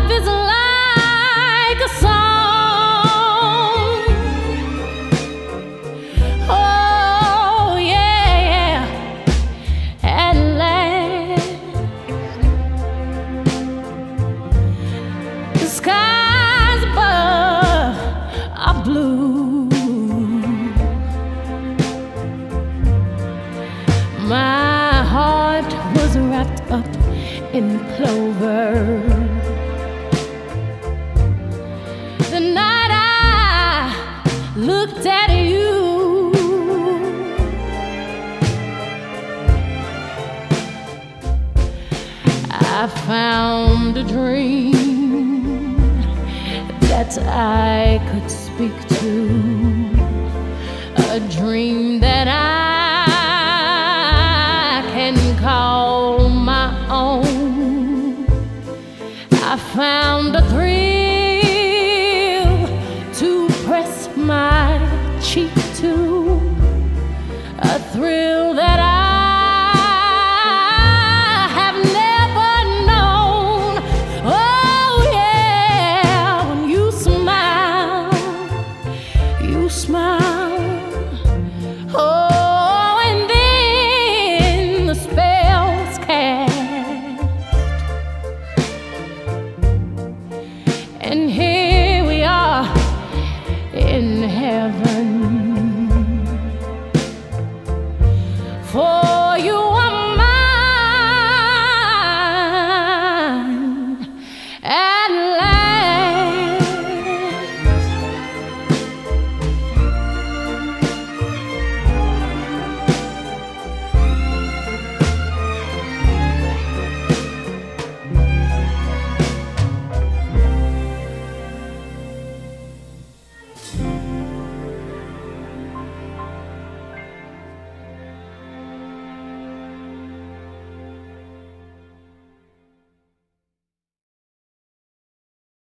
life is like a song. Oh yeah, at last the skies above are blue. My heart was wrapped up in clover the night I looked at you. I found a dream that I could speak to, a dream that I can call my own. I found a thrill to press my cheek to, a thrill that I have never known. Oh yeah, when you smile, you smile. Oh, and then the spell's cast, and here we are in heaven.